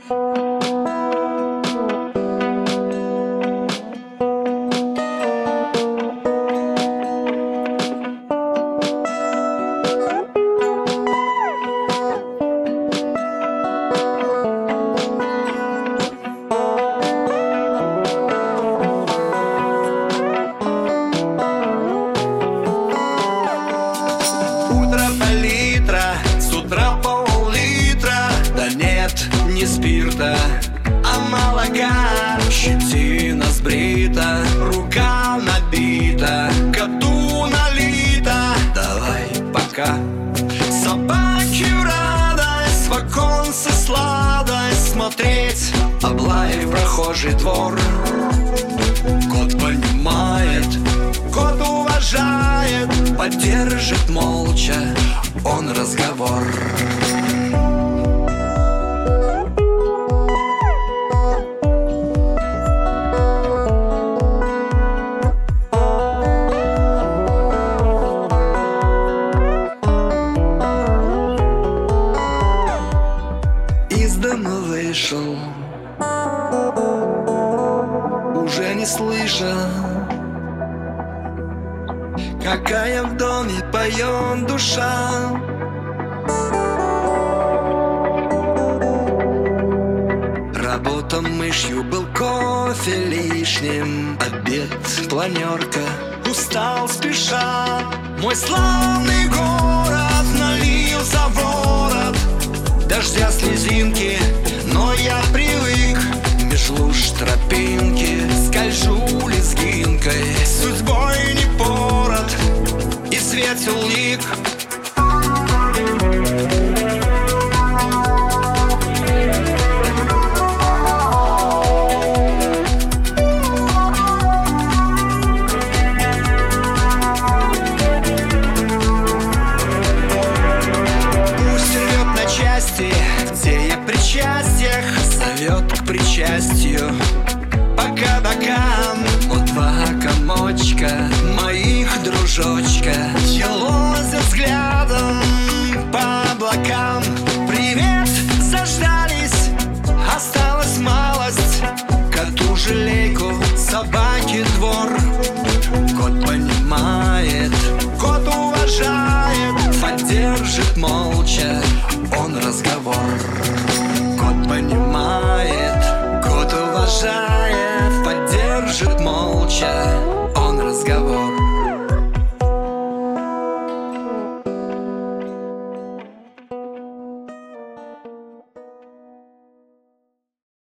Не спирта, а молока. Щетина сбрита, рука набита, коту налита. Давай пока. Собаки в радость, в оконце сладость смотреть, облаив прохожий двор. Кот понимает, кот уважает, поддержит молча он разговор. Из дома вышел, уже не слыша, какая в доме поет душа. Работа мышью, был кофе лишним, обед, планерка, устал спеша. Мой славный город налил за ворот дождя слезинки, но я привык. Меж луж тропинки скольжу лезгинкой, судьбой не пород и светил лик. Где я при счастьях зовет к причастию. По кабакам вот два комочка моих дружочка елозят взглядом по облакам. Привет, заждались, осталась малость, коту жалейку, собаке двор. Кот понимает, кот уважает, поддержит молча он разговор. Кот понимает, кот уважает, поддержит молча